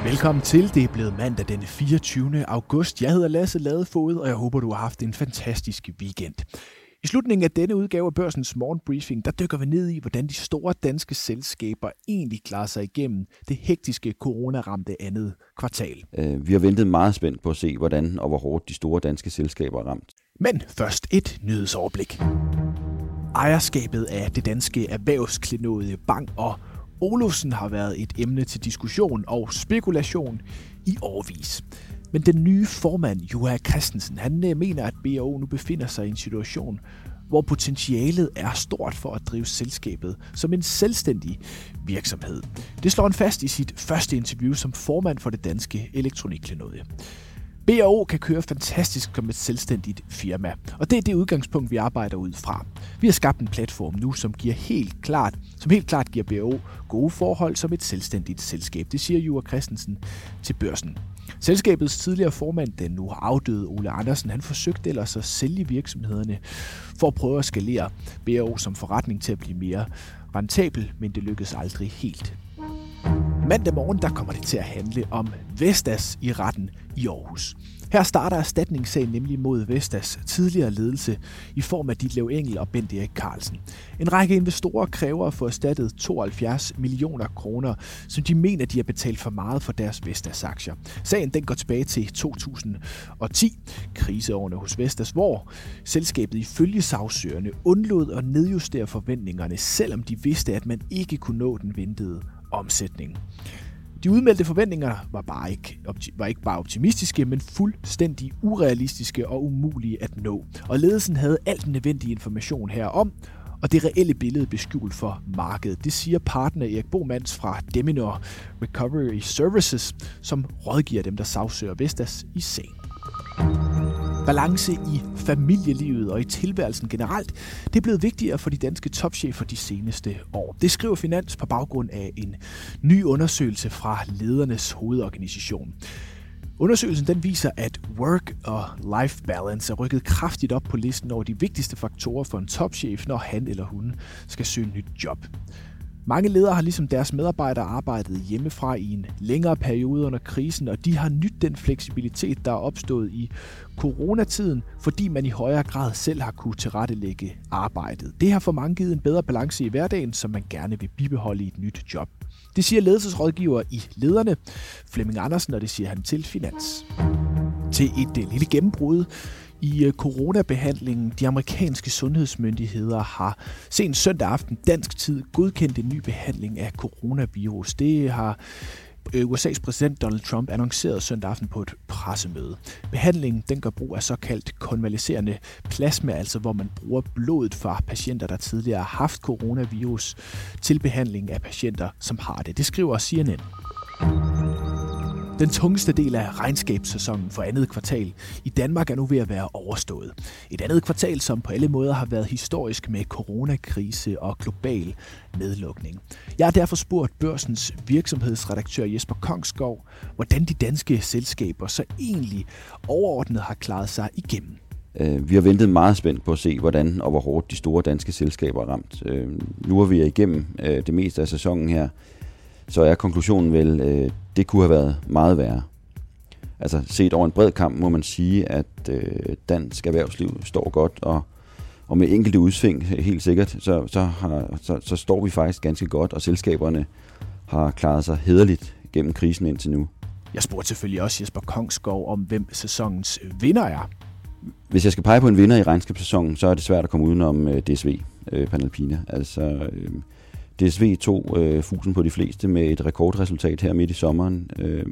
Velkommen til. Det er blevet mandag den 24. august. Jeg hedder Lasse Ladefoged, og jeg håber, du har haft en fantastisk weekend. I slutningen af denne udgave af Børsens morgenbriefing, der dykker vi ned i, hvordan de store danske selskaber egentlig klarer sig igennem det hektiske coronaramte andet kvartal. Vi har ventet meget spændt på at se, hvordan og hvor hårdt de store danske selskaber er ramt. Men først et nyhedsoverblik. Ejerskabet af det danske erhvervsklenodie Bang og Olufsen har været et emne til diskussion og spekulation i årevis. Men den nye formand, Jura Christensen, han mener, at B&O nu befinder sig i en situation, hvor potentialet er stort for at drive selskabet som en selvstændig virksomhed. Det slår han fast i sit første interview som formand for det danske elektronikklenodie. B&O kan køre fantastisk som et selvstændigt firma, og det er det udgangspunkt, vi arbejder ud fra. Vi har skabt en platform nu, som helt klart giver B&O gode forhold som et selvstændigt selskab. Det siger Jura Christensen til Børsen. Selskabets tidligere formand, den nu afdøde Ole Andersen, han forsøgte ellers at sælge virksomhederne for at prøve at skalere B&O som forretning til at blive mere rentabel, men det lykkedes aldrig helt. Mandag morgen der kommer det til at handle om Vestas i retten i Aarhus. Her starter erstatningssagen nemlig mod Vestas tidligere ledelse i form af Ditlev Engel og Bent Erik Carlsen. En række investorer kræver at få erstattet 72 millioner kroner, som de mener, de har betalt for meget for deres Vestas-aktier. Sagen den går tilbage til 2010, kriseårene hos Vestas, hvor selskabet ifølge sagsøgerne undlod at nedjustere forventningerne, selvom de vidste, at man ikke kunne nå den ventede omsætning. De udmeldte forventninger var ikke bare optimistiske, men fuldstændig urealistiske og umulige at nå. Og ledelsen havde al den nødvendige information herom, og det reelle billede blev skjult for markedet. Det siger partner Erik Bomans fra Deminor Recovery Services, som rådgiver dem, der sagsøger Vestas i sagen. Balance i familielivet og i tilværelsen generelt, det er blevet vigtigere for de danske topchefer de seneste år. Det skriver Finans på baggrund af en ny undersøgelse fra ledernes hovedorganisation. Undersøgelsen den viser, at work og life balance er rykket kraftigt op på listen over de vigtigste faktorer for en topchef, når han eller hun skal søge nyt job. Mange ledere har ligesom deres medarbejdere arbejdet hjemmefra i en længere periode under krisen, og de har nydt den fleksibilitet, der er opstået i coronatiden, fordi man i højere grad selv har kunne tilrettelægge arbejdet. Det har for mange givet en bedre balance i hverdagen, som man gerne vil bibeholde i et nyt job. Det siger ledelsesrådgiver i Lederne, Flemming Andersen, og det siger han til Finans. Til et lille gennembrud i coronabehandlingen. De amerikanske sundhedsmyndigheder har sent søndag aften dansk tid godkendt en ny behandling af coronavirus. Det har USA's præsident Donald Trump annonceret søndag aften på et pressemøde. Behandlingen den gør brug af såkaldt konvaliserende plasma, altså hvor man bruger blodet fra patienter, der tidligere har haft coronavirus, til behandling af patienter, som har det. Det skriver CNN. Den tungeste del af regnskabssæsonen for andet kvartal i Danmark er nu ved at være overstået. Et andet kvartal, som på alle måder har været historisk med coronakrise og global nedlukning. Jeg har derfor spurgt Børsens virksomhedsredaktør Jesper Kongsgaard, hvordan de danske selskaber så egentlig overordnet har klaret sig igennem. Vi har ventet meget spændt på at se, hvordan og hvor hårdt de store danske selskaber er ramt. Nu er vi igennem det meste af sæsonen her, så er konklusionen vel, det kunne have været meget værre. Altså set over en bred kamp må man sige, at dansk erhvervsliv står godt, og med enkelte udsving helt sikkert, så står vi faktisk ganske godt, og selskaberne har klaret sig hæderligt gennem krisen indtil nu. Jeg spurgte selvfølgelig også Jesper Kongsgaard om, hvem sæsonens vinder er. Hvis jeg skal pege på en vinder i regnskabssæsonen, så er det svært at komme udenom DSV, Panalpina. Altså DSV tog fusen på de fleste med et rekordresultat her midt i sommeren.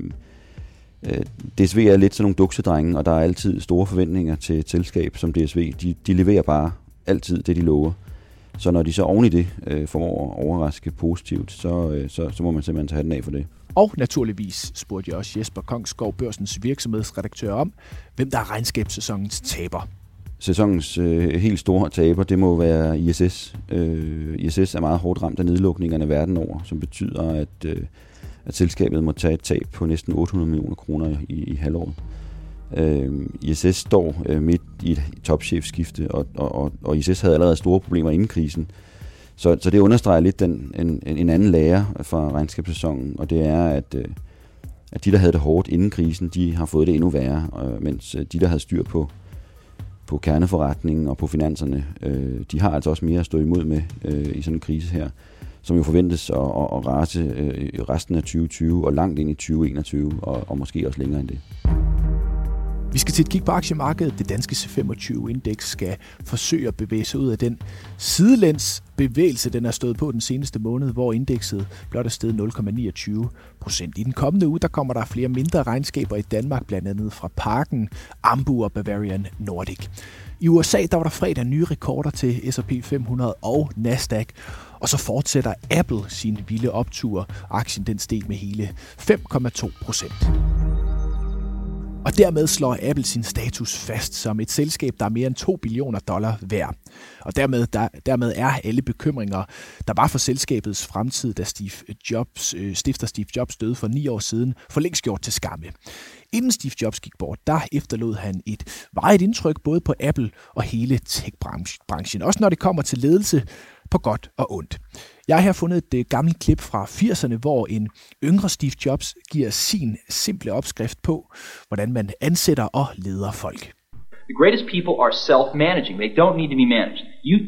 DSV er lidt sådan nogle duksedrenge, og der er altid store forventninger til et selskab som DSV. De leverer bare altid det, de lover. Så når de så oven i det formår at overraske positivt, så må man simpelthen tage den af for det. Og naturligvis spurgte jeg også Jesper Kongsgaard, Børsens virksomhedsredaktør, om, hvem der er regnskabssæsonens taber. Sæsonens helt store taber, det må være ISS. ISS er meget hårdt ramt af nedlukningerne verden over, som betyder, at selskabet må tage et tab på næsten 800 millioner kroner i halvåret. ISS står midt i et topchefskifte, og ISS havde allerede store problemer inden krisen. Så det understreger lidt en anden lære fra regnskabssæsonen, og det er, at de, der havde det hårdt inden krisen, de har fået det endnu værre, mens de, der havde styr på kerneforretningen og på finanserne, de har altså også mere at stå imod med i sådan en krise her, som jo forventes at rase resten af 2020 og langt ind i 2021, og måske også længere end det. Vi skal til et kig på aktiemarkedet. Det danske C25-indeks skal forsøge at bevæge sig ud af den sidelæns bevægelse, den er stået på den seneste måned, hvor indekset blot er steget 0,29%. I den kommende uge, der kommer der flere mindre regnskaber i Danmark, blandt andet fra Parken, Ambu og Bavarian Nordic. I USA, der var der fredag nye rekorder til S&P 500 og Nasdaq, og så fortsætter Apple sin vilde optur. Aktien den steg med hele 5,2%. Og dermed slår Apple sin status fast som et selskab, der er mere end $2 billion værd. Og dermed er alle bekymringer, der var for selskabets fremtid, da stifter Steve Jobs døde for 9 år siden, for længst gjort til skamme. Inden Steve Jobs gik bort, der efterlod han et varigt indtryk både på Apple og hele tech-branchen. Også når det kommer til ledelse, på godt og ondt. Jeg har her fundet et gammelt klip fra 80'erne, hvor en yngre Steve Jobs giver sin simple opskrift på, hvordan man ansætter og leder folk. The greatest people are self-managing. They don't need to be managed.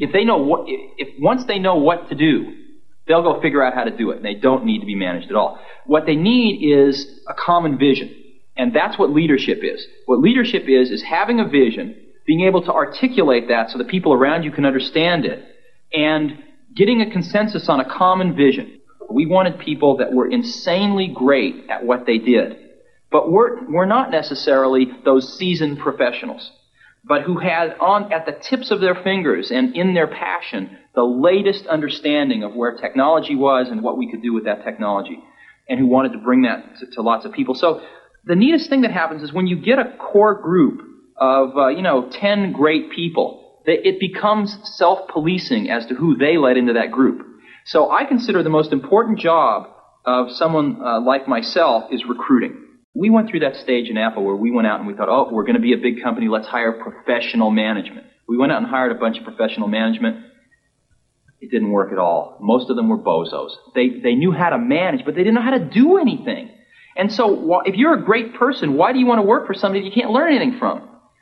If once they know what to do, they'll go figure out how to do it, and they don't need to be managed at all. What they need is a common vision, and that's what leadership is. What leadership is having a vision, being able to articulate that so the people around you can understand it, and getting a consensus on a common vision. We wanted people that were insanely great at what they did, but we're not necessarily those seasoned professionals, but who had at the tips of their fingers and in their passion the latest understanding of where technology was and what we could do with that technology, and who wanted to bring that to lots of people. So the neatest thing that happens is when you get a core group of 10 great people, it becomes self-policing as to who they let into that group. So I consider the most important job of someone like myself is recruiting. We went through that stage in Apple where we went out and we thought, oh, we're going to be a big company, let's hire professional management. We went out and hired a bunch of professional management. It didn't work at all. Most of them were bozos. They knew how to manage, but they didn't know how to do anything. And so if you're a great person, why do you want to work for somebody that you can't learn anything from?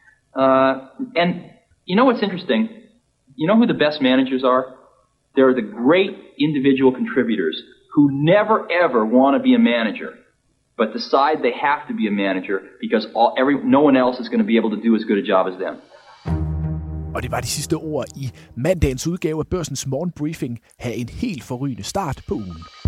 And you know what's interesting? You know who the best managers are? They're the great individual contributors who never ever want to be a manager, but decide they have to be a manager because no one else is going to be able to do as good a job as them. Og det var de sidste ord i mandagens udgave af Børsens morgenbriefing. Ha' en helt forrygende start på ugen.